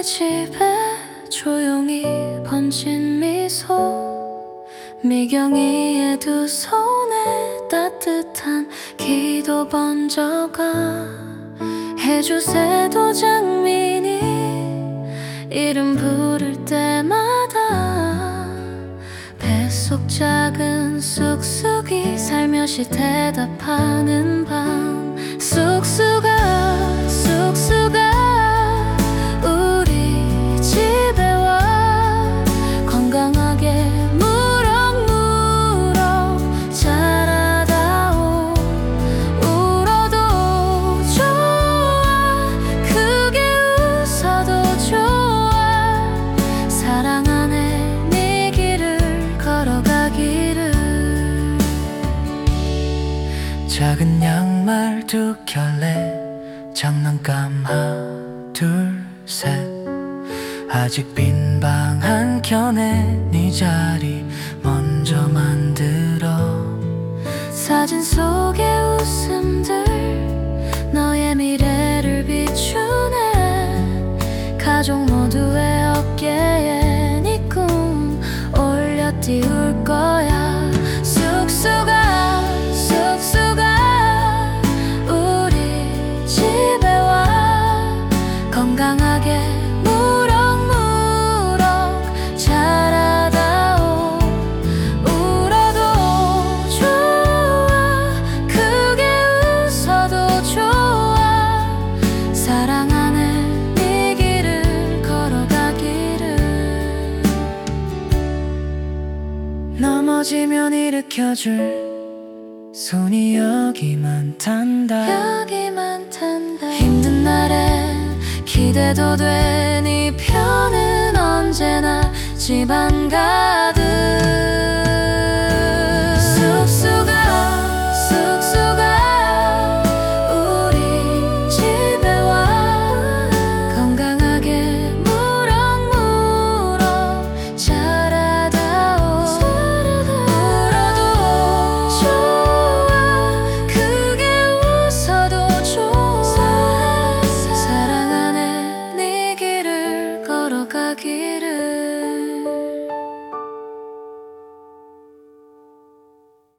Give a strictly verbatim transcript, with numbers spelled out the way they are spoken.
집에 조용히 번진 미소, 미경이의 두 손에 따뜻한 기도 번져가. 해주세 도장민이 이름 부를 때마다 뱃속 작은 쑥쑥이 살며시 대답하는 밤. 쑥쑥아 쑥쑥아 우리 집에 와. 건강하게 무럭무럭 자라다오. 울어도 좋아 크게 웃어도 좋아. 사랑 안에 네 길을 걸어가기를. 작은 양말 두 켤레 장난감 하나 둘 셋. 아직 빈 방 한 켠에 네 자리 먼저 만들어. 사진 속의 웃음들 너의 미래를 비추네. 가족 모두의 어깨에 네 꿈 올려 띄울 거야. 쑥쑥아 쑥쑥아 우리 집에 와. 건강하게 무럭무럭 자라다오. 울어도 좋아 크게 웃어도 좋아. 사랑 안에 네 길을 걸어가기를. 넘어지면 일으켜줄 손이 여기만 탄다. 여기만 탄다. 힘든 날엔 기대도 돼. 네 편은 언제나 집안 가득.